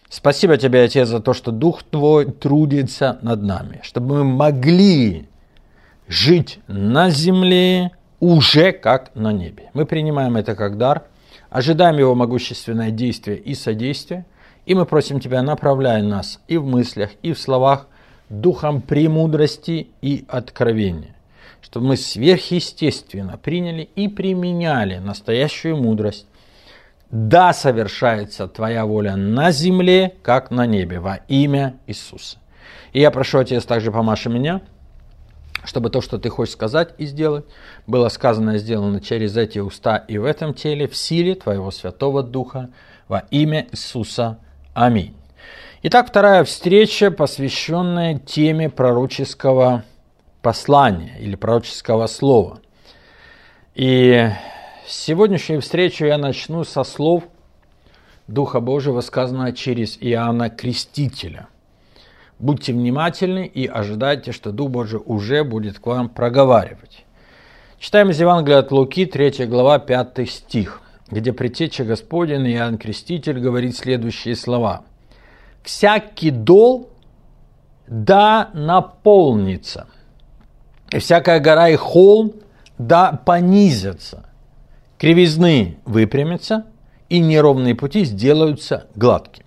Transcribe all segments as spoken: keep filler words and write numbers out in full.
Спасибо тебе, Отец, за то, что Дух Твой трудится над нами, чтобы мы могли жить на земле уже как на небе. Мы принимаем это как дар, ожидаем Его могущественное действие и содействие, и мы просим Тебя, направляй нас и в мыслях, и в словах духом премудрости и откровения, чтобы мы сверхъестественно приняли и применяли настоящую мудрость. Да совершается Твоя воля на земле, как на небе, во имя Иисуса. И я прошу, Отец, также помаши меня, чтобы то, что Ты хочешь сказать и сделать, было сказано и сделано через эти уста и в этом теле, в силе Твоего Святого Духа, во имя Иисуса. Аминь. Итак, вторая встреча, посвященная теме пророческого послания или пророческого слова. И сегодняшнюю встречу я начну со слов Духа Божьего, сказанного через Иоанна Крестителя. Будьте внимательны и ожидайте, что Дух Божий уже будет к вам проговаривать. Читаем из Евангелия от Луки, третья глава, пятый стих, где предтеча Господень Иоанн Креститель говорит следующие слова. «Всякий дол да наполнится, и всякая гора и холм да понизятся, кривизны выпрямятся, и неровные пути сделаются гладкими».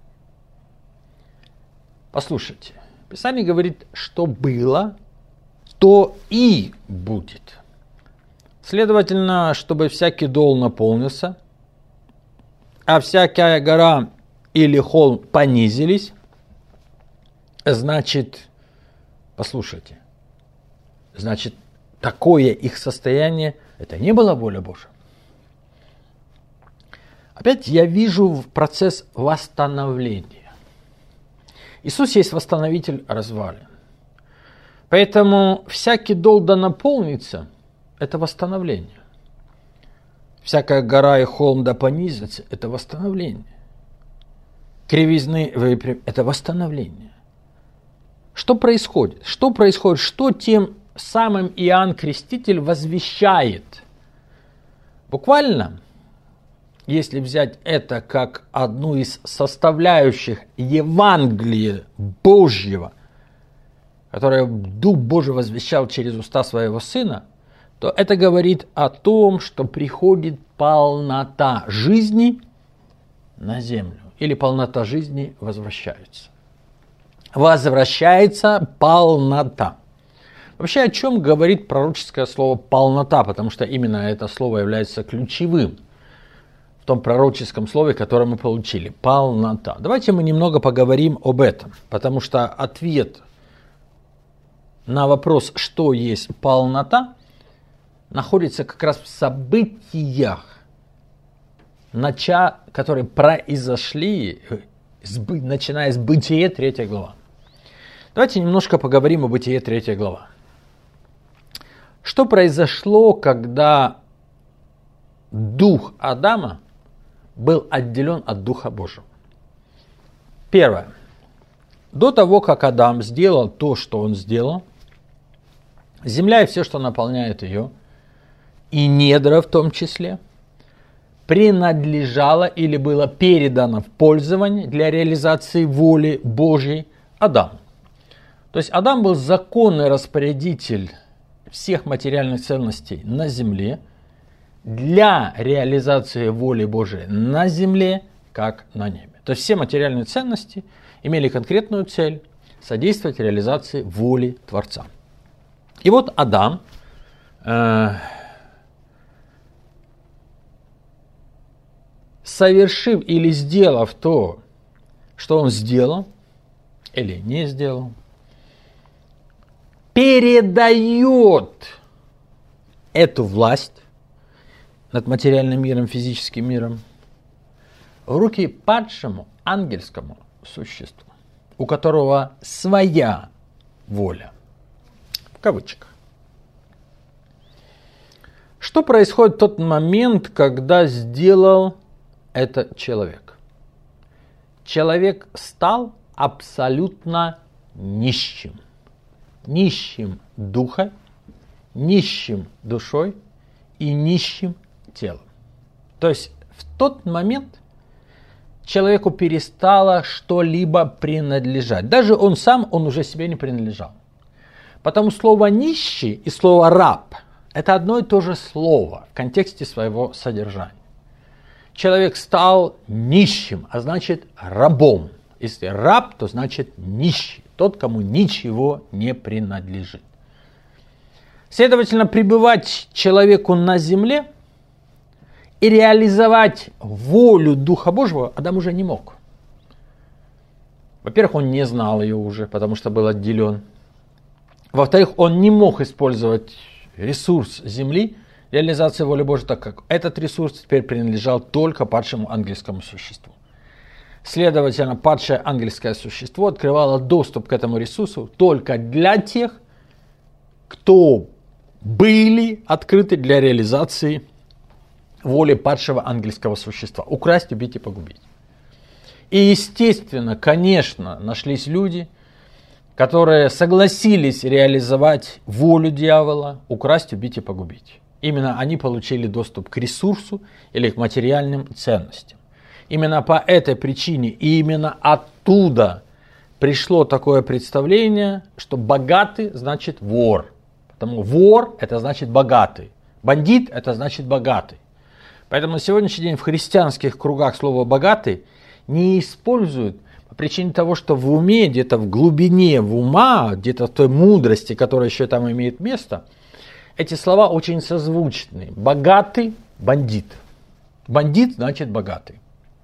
Послушайте, Писание говорит, что было, то и будет. Следовательно, чтобы всякий дол наполнился, а всякая гора или холм понизились, значит, послушайте, значит, такое их состояние, это не была воля Божия. Опять я вижу процесс восстановления. Иисус есть восстановитель развалин. Поэтому всякий дол да наполнится – это восстановление. Всякая гора и холм да понизится – это восстановление. Кривизны выпрям – это восстановление. Что происходит? Что происходит? Что тем самым Иоанн Креститель возвещает? Буквально, если взять это как одну из составляющих Евангелия Божьего, которое Дух Божий возвещал через уста своего Сына, то это говорит о том, что приходит полнота жизни на землю. Или полнота жизни возвращается. Возвращается полнота. Вообще, о чем говорит пророческое слово «полнота», потому что именно это слово является ключевым в том пророческом слове, которое мы получили. Полнота. Давайте мы немного поговорим об этом, потому что ответ на вопрос, что есть полнота, находится как раз в событиях, которые произошли, начиная с Бытие третья глава. Давайте немножко поговорим о Бытие третья глава. Что произошло, когда дух Адама был отделен от Духа Божьего? Первое. До того, как Адам сделал то, что он сделал, земля и все, что наполняет ее, и недра в том числе, принадлежало или было передано в пользование для реализации воли Божьей Адаму. То есть Адам был законный распорядитель всех материальных ценностей на земле для реализации воли Божией на земле, как на небе. То есть все материальные ценности имели конкретную цель – содействовать реализации воли Творца. И вот Адам э, совершив или сделав то, что он сделал, или не сделал, передает эту власть над материальным миром, физическим миром в руки падшему ангельскому существу, у которого своя воля, в кавычках. Что происходит в тот момент, когда сделал это человек? Человек стал абсолютно нищим. Нищим духом, нищим душой и нищим телом. То есть в тот момент человеку перестало что-либо принадлежать. Даже он сам, он уже себе не принадлежал. Потому слово «нищий» и слово «раб» – это одно и то же слово в контексте своего содержания. Человек стал нищим, а значит рабом. Если раб, то значит нищий, тот, кому ничего не принадлежит. Следовательно, пребывать человеку на земле и реализовать волю Духа Божьего Адам уже не мог. Во-первых, он не знал ее уже, потому что был отделен. Во-вторых, он не мог использовать ресурс земли, реализации воли Божьей, так как этот ресурс теперь принадлежал только падшему ангельскому существу. Следовательно, падшее ангельское существо открывало доступ к этому ресурсу только для тех, кто были открыты для реализации воли падшего ангельского существа. Украсть, убить и погубить. И естественно, конечно, нашлись люди, которые согласились реализовать волю дьявола, украсть, убить и погубить. Именно они получили доступ к ресурсу или к материальным ценностям. Именно по этой причине и именно оттуда пришло такое представление, что богатый значит вор. Потому вор это значит богатый. Бандит это значит богатый. Поэтому на сегодняшний день в христианских кругах слово «богатый» не используют по причине того, что в уме, где-то в глубине в ума, где-то в той мудрости, которая еще там имеет место, эти слова очень созвучны. Богатый – бандит. Бандит значит богатый.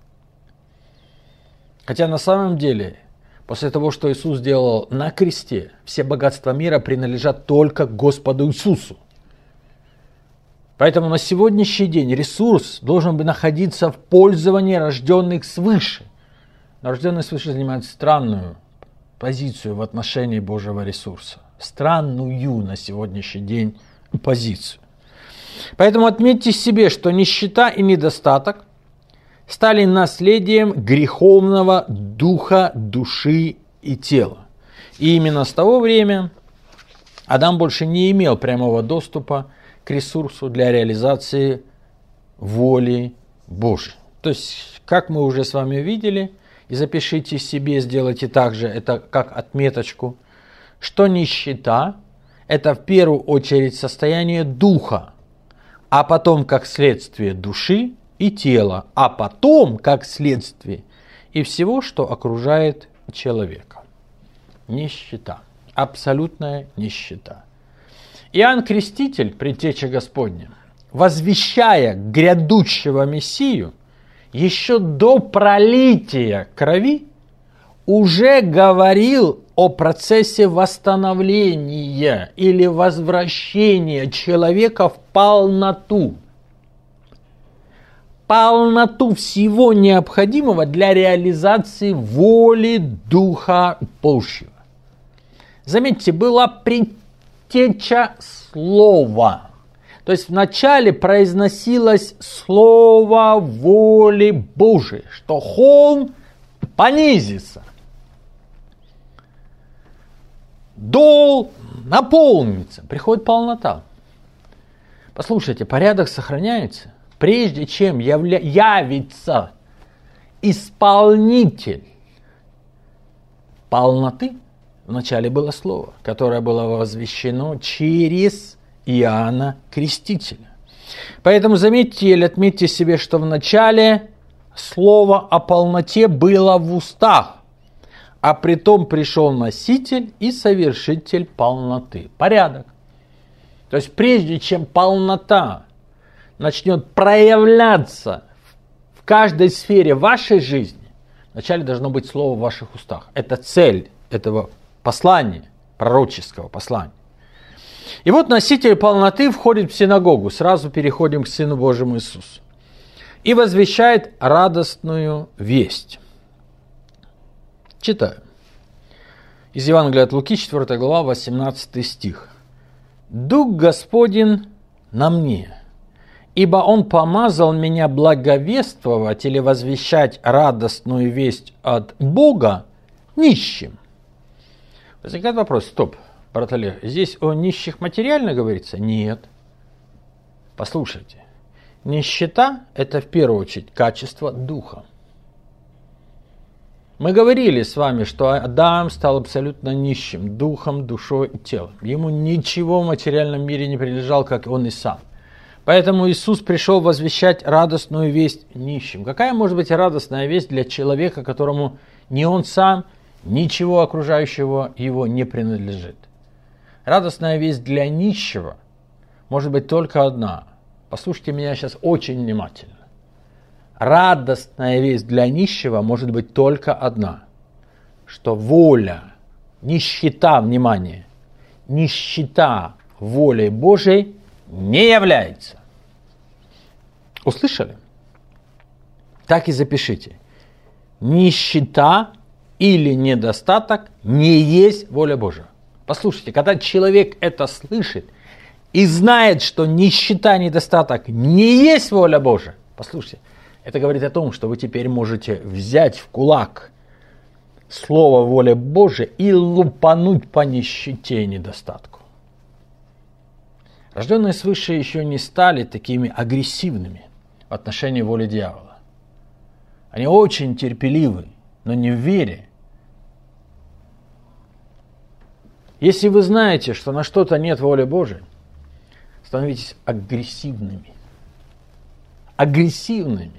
Хотя на самом деле, после того, что Иисус сделал на кресте, все богатства мира принадлежат только Господу Иисусу. Поэтому на сегодняшний день ресурс должен бы находиться в пользовании рожденных свыше. Но рожденные свыше занимают странную позицию в отношении Божьего ресурса. Странную на сегодняшний день позицию. Поэтому отметьте себе, что нищета и недостаток стали наследием греховного духа, души и тела. И именно с того времени Адам больше не имел прямого доступа к ресурсу для реализации воли Божьей. То есть, как мы уже с вами видели, и запишите себе, сделайте также это как отметочку, что нищета – это в первую очередь состояние духа, а потом как следствие души и тела, а потом как следствие и всего, что окружает человека. Нищета, абсолютная нищета. Иоанн Креститель, предтеча Господня, возвещая грядущего Мессию, еще до пролития крови уже говорил о процессе восстановления или возвращения человека в полноту. Полноту всего необходимого для реализации воли Духа Божьего. Заметьте, была предтеча слова. То есть вначале произносилось слово воли Божией, что холм понизится, дол наполнится, приходит полнота. Послушайте, порядок сохраняется, прежде чем явля... явится исполнитель полноты. Вначале было слово, которое было возвещено через Иоанна Крестителя. Поэтому заметьте или отметьте себе, что в начале слово о полноте было в устах, а притом пришел носитель и совершитель полноты. Порядок. То есть прежде чем полнота начнет проявляться в каждой сфере вашей жизни, вначале должно быть слово в ваших устах. Это цель этого послания, пророческого послания. И вот носитель полноты входит в синагогу. Сразу переходим к Сыну Божьему Иисусу. И возвещает радостную весть. Читаю. Из Евангелия от Луки, четвёртая глава, восемнадцатый стих. «Дух Господень на мне, ибо Он помазал меня благовествовать или возвещать радостную весть от Бога нищим». Возникает вопрос, стоп, брат Олег, здесь о нищих материально говорится? Нет. Послушайте, нищета – это в первую очередь качество духа. Мы говорили с вами, что Адам стал абсолютно нищим, духом, душой и телом. Ему ничего в материальном мире не принадлежало, как он и сам. Поэтому Иисус пришел возвещать радостную весть нищим. Какая может быть радостная весть для человека, которому ни он сам, ничего окружающего его не принадлежит? Радостная весть для нищего может быть только одна. Послушайте меня сейчас очень внимательно. Радостная весть для нищего может быть только одна. Что воля, нищета, внимание, нищета волей Божией не является. Услышали? Так и запишите. Нищета или недостаток не есть воля Божия. Послушайте, когда человек это слышит и знает, что нищета, недостаток не есть воля Божия, послушайте, это говорит о том, что вы теперь можете взять в кулак слово воля Божия и лупануть по нищете и недостатку. Рожденные свыше еще не стали такими агрессивными в отношении воли дьявола. Они очень терпеливы, но не в вере. Если вы знаете, что на что-то нет воли Божией, становитесь агрессивными. Агрессивными.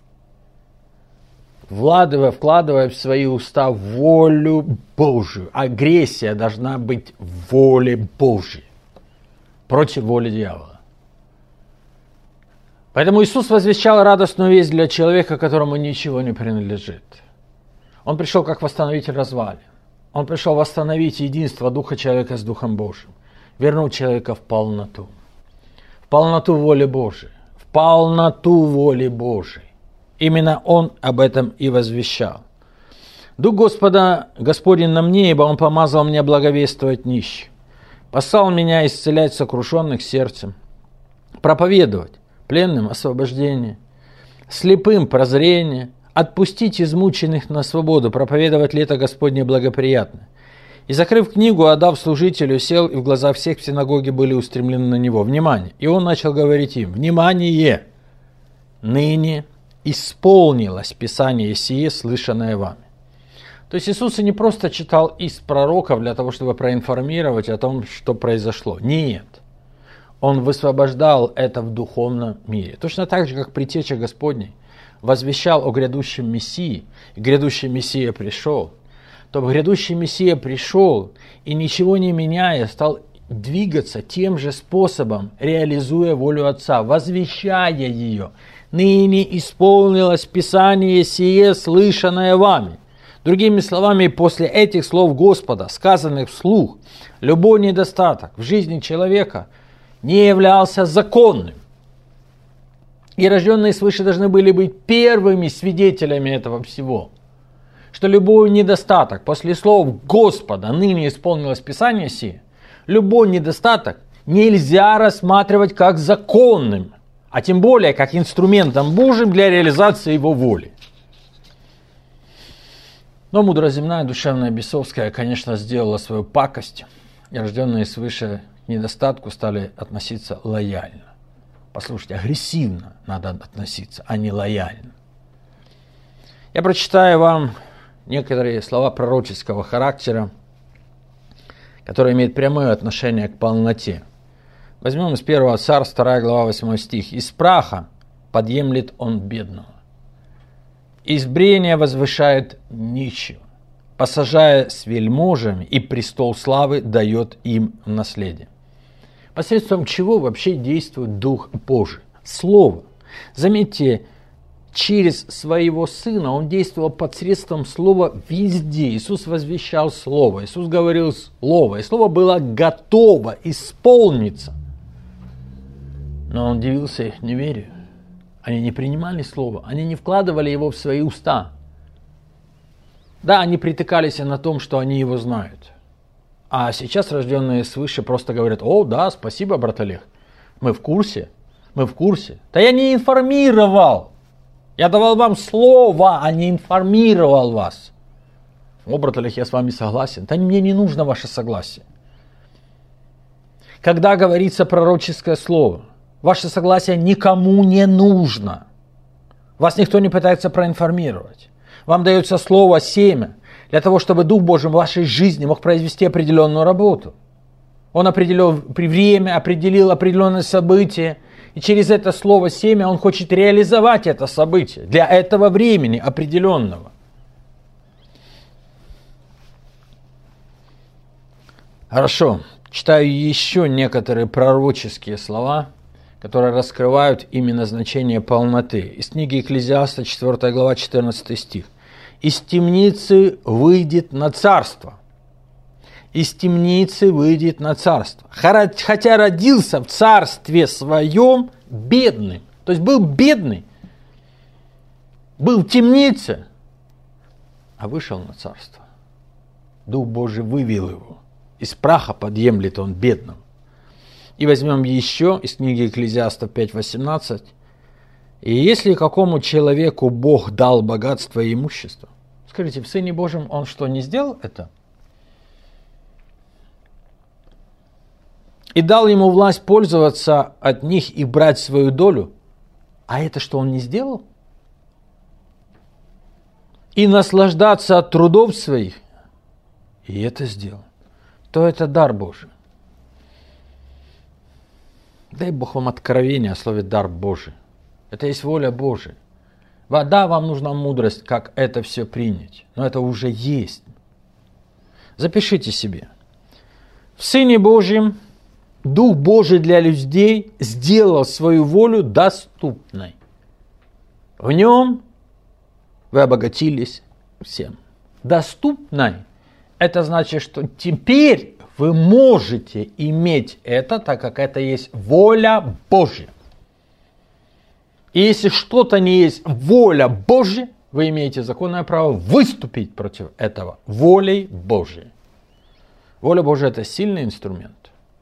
Вкладывая, вкладывая в свои уста волю Божию. Агрессия должна быть в воле Божьей. Против воли дьявола. Поэтому Иисус возвещал радостную весть для человека, которому ничего не принадлежит. Он пришел как восстановитель развалин. Он пришел восстановить единство Духа человека с Духом Божьим. Вернуть человека в полноту. В полноту воли Божией. В полноту воли Божией. Именно Он об этом и возвещал. Дух Господа Господень на мне, ибо Он помазал меня благовествовать нищим. Послал меня исцелять сокрушенных сердцем, проповедовать пленным освобождение, слепым прозрение, отпустить измученных на свободу, проповедовать лето Господне благоприятно. И, закрыв книгу, отдав служителю, сел, и в глаза всех в синагоге были устремлены на него. Внимание! И он начал говорить им: «Внимание! Ныне исполнилось Писание сие, слышанное вами». То есть Иисус не просто читал из пророков для того, чтобы проинформировать о том, что произошло. Нет. Он высвобождал это в духовном мире. Точно так же, как предтеча Господней возвещал о грядущем Мессии, и грядущий Мессия пришел, то грядущий Мессия пришел и, ничего не меняя, стал двигаться тем же способом, реализуя волю Отца, возвещая ее. «Ныне исполнилось Писание сие, слышанное вами». Другими словами, после этих слов Господа, сказанных вслух, любой недостаток в жизни человека не являлся законным. И рожденные свыше должны были быть первыми свидетелями этого всего. Что любой недостаток после слов Господа, ныне исполнилось Писание сие, любой недостаток нельзя рассматривать как законным, а тем более как инструментом Божьим для реализации Его воли. Но мудрая земная, душевная, бесовская, конечно, сделала свою пакость, и рожденные свыше к недостатку стали относиться лояльно. Послушайте, агрессивно надо относиться, а не лояльно. Я прочитаю вам некоторые слова пророческого характера, которые имеют прямое отношение к полноте. Возьмем из первого Царств, вторая глава, восьмой стих. «Из праха подъемлет он бедного, из брения возвышает нищего, посажая с вельможами, и престол славы дает им в наследие». Посредством чего вообще действует Дух Божий? Слово. Заметьте, через своего Сына Он действовал посредством Слова везде. Иисус возвещал Слово, Иисус говорил Слово, и Слово было готово исполниться. Но Он удивился их неверию. Они не принимали Слово, они не вкладывали его в свои уста. Да, они притыкались на том, что они его знают. А сейчас рожденные свыше просто говорят: «О, да, спасибо, брат Олег, мы в курсе, мы в курсе». Да я не информировал, я давал вам слово, а не информировал вас. О, брат Олег, я с вами согласен. Да мне не нужно ваше согласие. Когда говорится пророческое слово, ваше согласие никому не нужно. Вас никто не пытается проинформировать. Вам дается слово семя, для того, чтобы Дух Божий в вашей жизни мог произвести определенную работу. Он определил время, определил определенное событие, и через это слово семя Он хочет реализовать это событие для этого времени определенного. Хорошо, читаю еще некоторые пророческие слова, которые раскрывают именно значение полноты. Из книги Экклезиаста, четвёртая глава, четырнадцатый стих. «Из темницы выйдет на царство». Из темницы выйдет на царство. Хотя родился в царстве своем бедным. То есть был бедный, был в темнице, а вышел на царство. Дух Божий вывел его. Из праха подъемлет он бедным. И возьмем еще из книги Экклезиаста пять восемнадцать. «И если какому человеку Бог дал богатство и имущество». Скажите, в Сыне Божьем Он что, не сделал это? «И дал ему власть пользоваться от них и брать свою долю». А это что, Он не сделал? «И наслаждаться от трудов своих». И это сделал. То это дар Божий. Дай Бог вам откровение о слове «дар Божий». Это есть воля Божия. Да, вам нужна мудрость, как это все принять. Но это уже есть. Запишите себе. В Сыне Божьем Дух Божий для людей сделал свою волю доступной. В Нем вы обогатились всем. Доступной. Это значит, что теперь вы можете иметь это, так как это есть воля Божья. И если что-то не есть воля Божья, вы имеете законное право выступить против этого волей Божьей. Воля Божья – это сильный инструмент.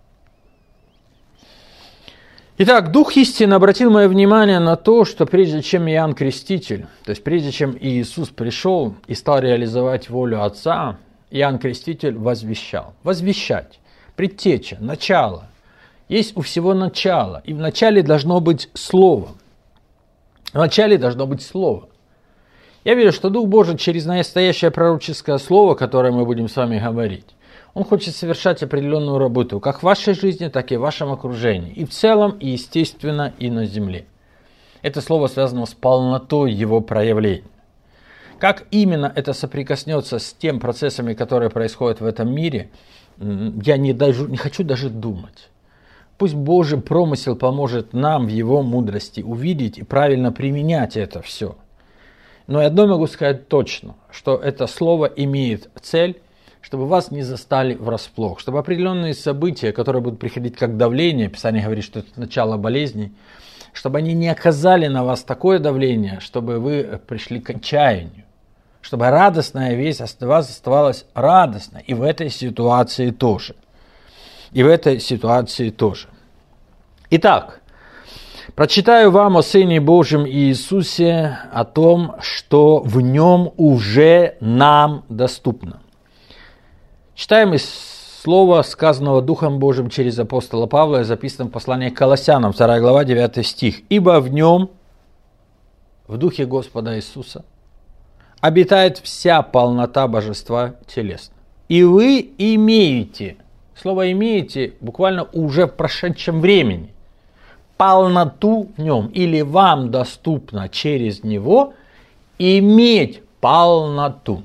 Итак, Дух истины обратил мое внимание на то, что прежде чем Иоанн Креститель, то есть прежде чем Иисус пришел и стал реализовать волю Отца, Иоанн Креститель возвещал. Возвещать, предтеча, начало. Есть у всего начало, и в начале должно быть Слово. В начале должно быть Слово. Я верю, что Дух Божий через настоящее пророческое Слово, которое мы будем с вами говорить, Он хочет совершать определенную работу, как в вашей жизни, так и в вашем окружении. И в целом, и естественно, и на земле. Это слово связано с полнотой его проявления. Как именно это соприкоснется с тем процессами, которые происходят в этом мире, я не, даже, не хочу даже думать. Пусть Божий промысел поможет нам в его мудрости увидеть и правильно применять это все. Но одно могу сказать точно, что это слово имеет цель, чтобы вас не застали врасплох, чтобы определенные события, которые будут приходить как давление, Писание говорит, что это начало болезней, чтобы они не оказали на вас такое давление, чтобы вы пришли к отчаянию, чтобы радостная весть от вас оставалась радостной, и в этой ситуации тоже. И в этой ситуации тоже. Итак, прочитаю вам о Сыне Божьем Иисусе, о том, что в Нем уже нам доступно. Читаем из слова, сказанного Духом Божьим через апостола Павла, записанном в послании к Колоссянам, вторая глава, девятый стих. «Ибо в Нем, в Духе Господа Иисуса, обитает вся полнота божества телесно. И вы имеете», слово «имеете» буквально уже в прошедшем времени, полноту в Нем, или вам доступно через Него иметь полноту.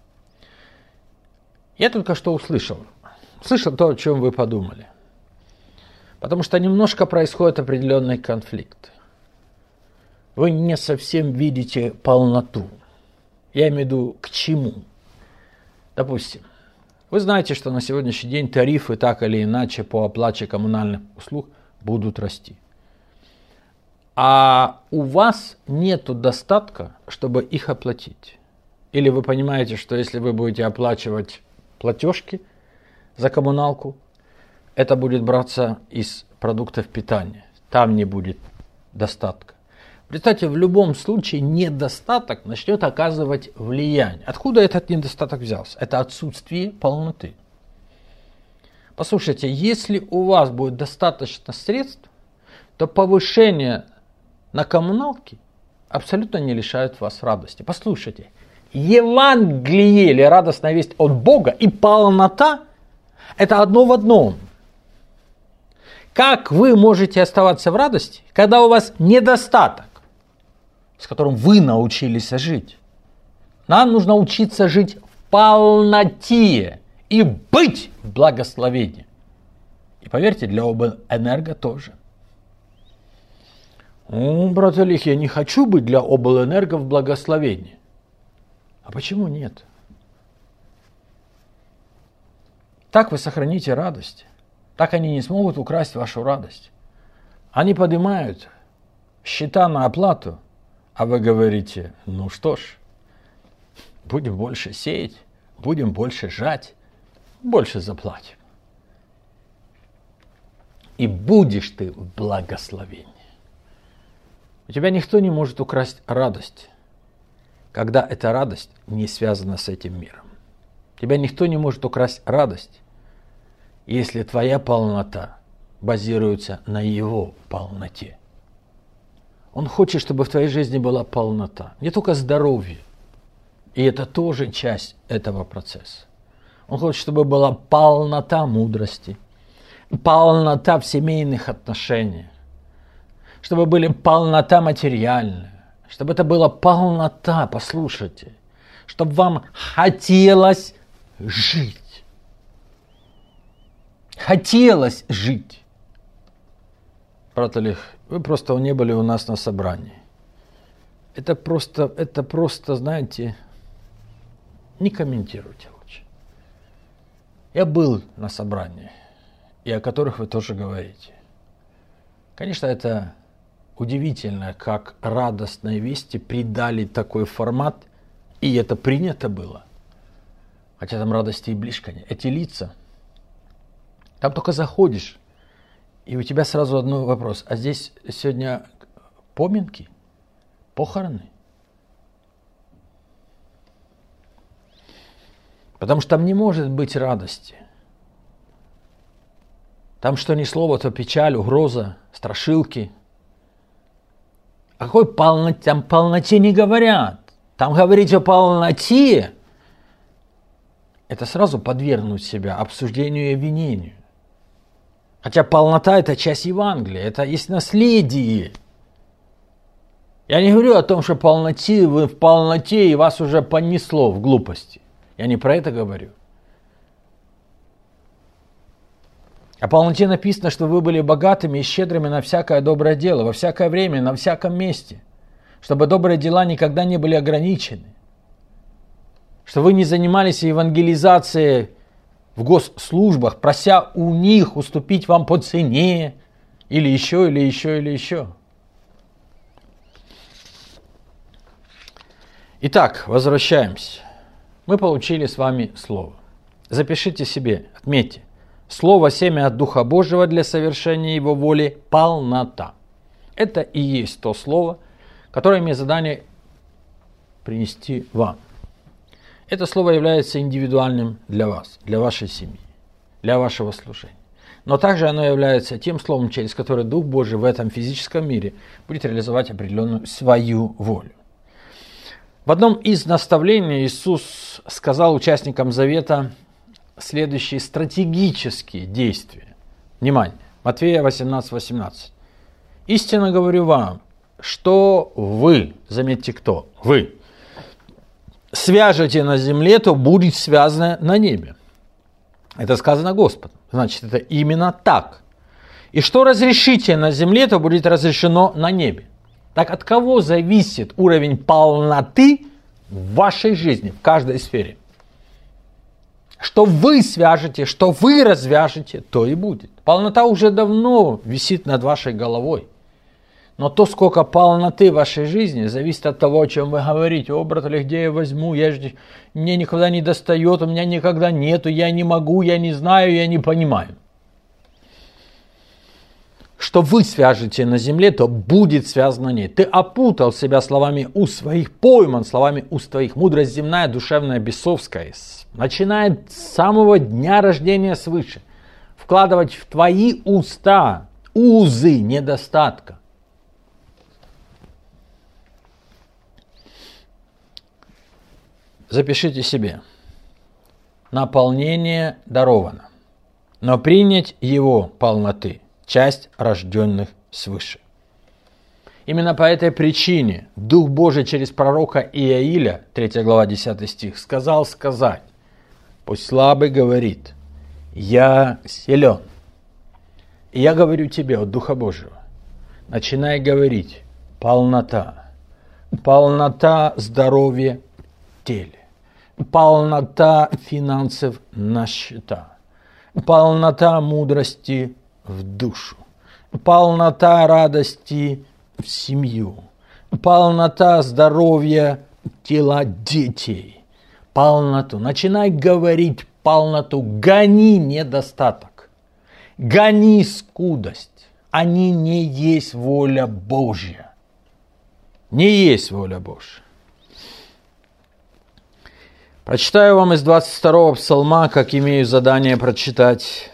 Я только что услышал, услышал то, о чем вы подумали. Потому что немножко происходит определенный конфликт. Вы не совсем видите полноту. Я имею в виду, к чему. Допустим, вы знаете, что на сегодняшний день тарифы так или иначе по оплате коммунальных услуг будут расти. А у вас нет достатка, чтобы их оплатить. Или вы понимаете, что если вы будете оплачивать платежки за коммуналку, это будет браться из продуктов питания. Там не будет достатка. В результате в любом случае недостаток начнет оказывать влияние. Откуда этот недостаток взялся? Это отсутствие полноты. Послушайте, если у вас будет достаточно средств, то повышение на коммуналке абсолютно не лишает вас радости. Послушайте, Евангелие или радостная весть от Бога и полнота – это одно в одном. Как вы можете оставаться в радости, когда у вас недостаток, с которым вы научились жить? Нам нужно учиться жить в полноте и быть в благословении. И поверьте, для обленерго тоже. О, брат Олег, я не хочу быть для обленерго в благословении. А почему нет? Так вы сохраните радость. Так они не смогут украсть вашу радость. Они поднимают счета на оплату, а вы говорите, ну что ж, будем больше сеять, будем больше жать, больше заплатим. И будешь ты в благословении. У тебя никто не может украсть радость, когда эта радость не связана с этим миром. Тебя никто не может украсть радость, если твоя полнота базируется на его полноте. Он хочет, чтобы в твоей жизни была полнота, не только здоровье, и это тоже часть этого процесса. Он хочет, чтобы была полнота мудрости, полнота в семейных отношениях, чтобы была полнота материальная, чтобы это была полнота, послушайте, чтобы вам хотелось жить. Хотелось жить. Брат Олег, вы просто не были у нас на собрании. Это просто, это просто, знаете, не комментируйте лучше. Я был на собрании, и о которых вы тоже говорите. Конечно, это удивительно, как радостной вести придали такой формат, и это принято было. Хотя там радости и близко нет. Эти лица, там только заходишь, и у тебя сразу один вопрос. А здесь сегодня поминки, похороны? Потому что там не может быть радости. Там что ни слово, то печаль, угроза, страшилки. О какой полноте? Там полноте не говорят. Там говорить о полноте, это сразу подвергнуть себя обсуждению и обвинению. Хотя полнота – это часть Евангелия, это есть наследие. Я не говорю о том, что полноте, вы в полноте и вас уже понесло в глупости. Я не про это говорю. О полноте написано, что вы были богатыми и щедрыми на всякое доброе дело, во всякое время, на всяком месте. Чтобы добрые дела никогда не были ограничены. Что вы не занимались евангелизацией в госслужбах, прося у них уступить вам по цене, или еще, или еще, или еще. Итак, возвращаемся. Мы получили с вами слово. Запишите себе, отметьте. Слово семя от Духа Божьего для совершения Его воли – полнота. Это и есть то слово, которое имеет задание принести вам. Это слово является индивидуальным для вас, для вашей семьи, для вашего служения. Но также оно является тем словом, через которое Дух Божий в этом физическом мире будет реализовать определенную свою волю. В одном из наставлений Иисус сказал участникам Завета следующие стратегические действия. Внимание, Матфея восемнадцать восемнадцать. «Истинно говорю вам, что вы, заметьте кто, вы, свяжете на земле, то будет связано на небе». Это сказано Господом. Значит, это именно так. «И что разрешите на земле, то будет разрешено на небе». Так от кого зависит уровень полноты в вашей жизни, в каждой сфере? Что вы свяжете, что вы развяжете, то и будет. Полнота уже давно висит над вашей головой. Но то, сколько полноты в вашей жизни, зависит от того, о чем вы говорите. О, брат, или где я возьму? Я же, мне никогда не достает, у меня никогда нету, я не могу, я не знаю, я не понимаю. Что вы свяжете на земле, то будет связано на ней. Ты опутал себя словами уст своих, пойман словами уст твоих. Мудрость земная, душевная, бесовская, начиная с самого дня рождения свыше, вкладывать в твои уста узы недостатка. Запишите себе. Наполнение даровано, но принять его полноты – часть рожденных свыше. Именно по этой причине Дух Божий через пророка Иаиля, третья глава, десятый стих, сказал сказать: «Пусть слабый говорит, я силен». И я говорю тебе от Духа Божьего, начинай говорить: полнота, полнота здоровья в теле, полнота финансов на счета, полнота мудрости в душу, полнота радости в семью, полнота здоровья тела детей, полноту. Начинай говорить полноту, гони недостаток, гони скудость. Они не есть воля Божья. Не есть воля Божья. Прочитаю вам из двадцать второго псалма, как имею задание прочитать.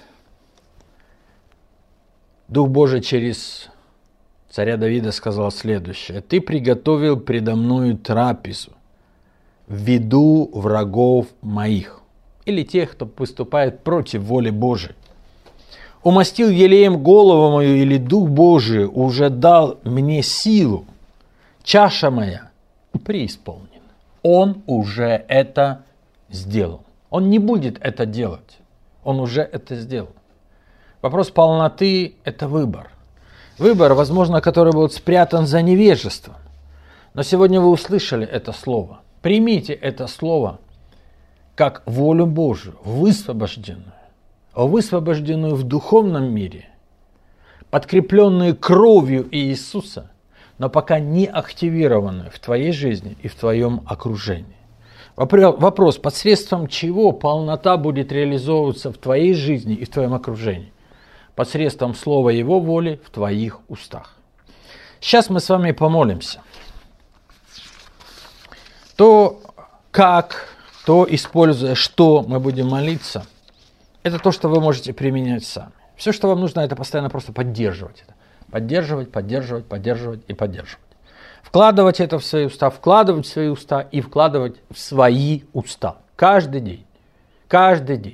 Дух Божий через царя Давида сказал следующее: «Ты приготовил предо мною трапезу в виду врагов моих», или тех, кто выступает против воли Божией. «Умастил елеем голову мою», или Дух Божий уже дал мне силу, чаша моя преисполнена. Он уже это сделал. Он не будет это делать. Он уже это сделал. Вопрос полноты – это выбор. Выбор, возможно, который будет спрятан за невежеством. Но сегодня вы услышали это слово. Примите это слово как волю Божию, высвобожденную, высвобожденную в духовном мире, подкрепленную кровью Иисуса, но пока не активированную в твоей жизни и в твоем окружении. Вопрос, посредством чего полнота будет реализовываться в твоей жизни и в твоем окружении? Посредством слова Его воли в твоих устах. Сейчас мы с вами помолимся. То, как, то, используя что мы будем молиться, это то, что вы можете применять сами. Все, что вам нужно, это постоянно просто поддерживать это. Поддерживать, поддерживать, поддерживать и поддерживать. Вкладывать это в свои уста, вкладывать в свои уста и вкладывать в свои уста. Каждый день. Каждый день.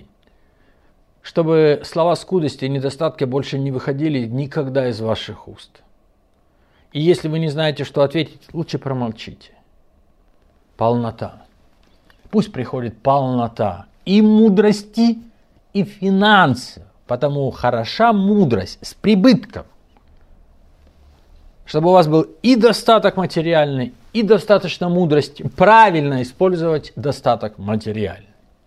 Чтобы слова скудости и недостатка больше не выходили никогда из ваших уст. И если вы не знаете, что ответить, лучше промолчите. Полнота. Пусть приходит полнота и мудрости, и финансов. Потому хороша мудрость с прибытком. Чтобы у вас был и достаток материальный, и достаточно мудрости правильно использовать достаток материальный.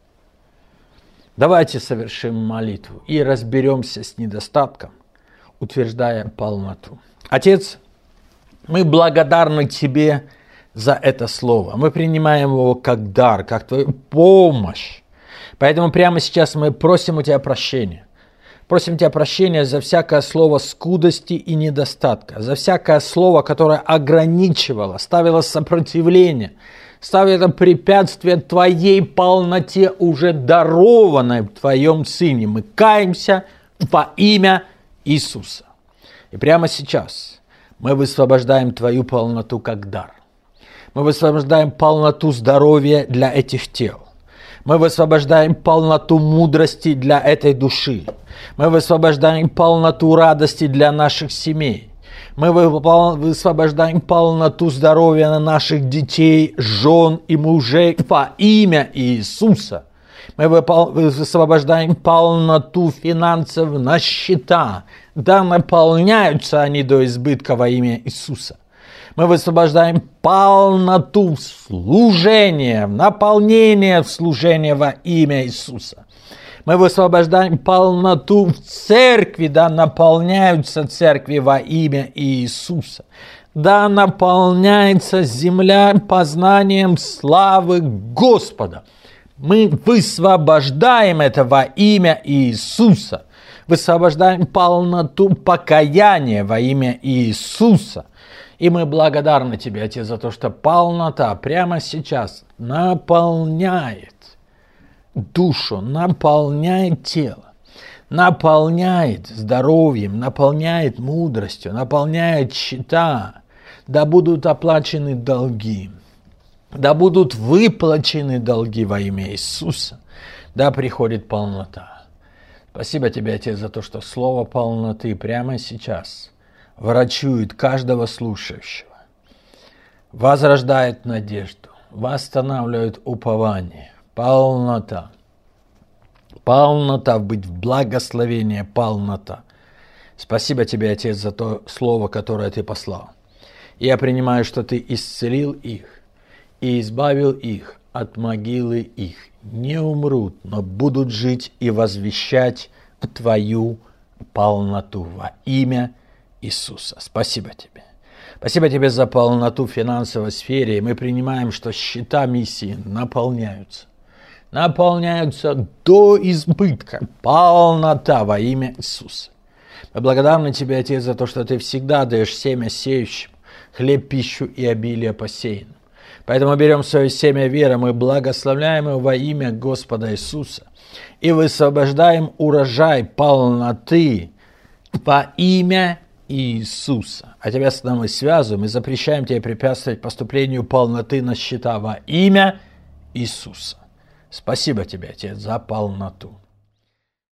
Давайте совершим молитву и разберемся с недостатком, утверждая полноту. Отец, мы благодарны Тебе за это слово. Мы принимаем его как дар, как Твою помощь. Поэтому прямо сейчас мы просим у Тебя прощения. Просим Тебя прощения за всякое слово скудости и недостатка, за всякое слово, которое ограничивало, ставило сопротивление, ставило препятствие Твоей полноте, уже дарованной в Твоем Сыне. Мы каемся во имя Иисуса. И прямо сейчас мы высвобождаем Твою полноту как дар. Мы высвобождаем полноту здоровья для этих тел. Мы высвобождаем полноту мудрости для этой души. Мы высвобождаем полноту радости для наших семей. Мы высвобождаем полноту здоровья на наших детей, жен и мужей во имя Иисуса. Мы высвобождаем полноту финансов на счета. Да наполняются они до избытка во имя Иисуса. Мы высвобождаем полноту служения, наполнение в служение во имя Иисуса. Мы высвобождаем полноту в церкви, да наполняются церкви во имя Иисуса. Да наполняется земля познанием славы Господа. Мы высвобождаем это во имя Иисуса. Высвобождаем полноту покаяния во имя Иисуса. И мы благодарны Тебе, Отец, за то, что полнота прямо сейчас наполняет душу, наполняет тело, наполняет здоровьем, наполняет мудростью, наполняет счета, да будут оплачены долги. Да будут выплачены долги во имя Иисуса. Да приходит полнота. Спасибо тебе, Отец, за то, что слово полноты прямо сейчас врачует каждого слушающего, возрождает надежду, восстанавливает упование, полнота. Полнота, быть в благословении, полнота. Спасибо тебе, Отец, за то слово, которое ты послал. Я принимаю, что ты исцелил их и избавил их от могилы их. Не умрут, но будут жить и возвещать твою полноту во имя Иисуса. Спасибо тебе. Спасибо тебе за полноту в финансовой сфере. И мы принимаем, что счета миссии наполняются. Наполняются до избытка. Полнота во имя Иисуса. Мы благодарны тебе, Отец, за то, что ты всегда даешь семя сеющим, хлеб, пищу и обилие посеянным. Поэтому берем свое семя веры, мы благословляем его во имя Господа Иисуса и высвобождаем урожай полноты во имя Иисуса. А тебя с нами связываем и запрещаем тебе препятствовать поступлению полноты на счета во имя Иисуса. Спасибо тебе, Отец, за полноту.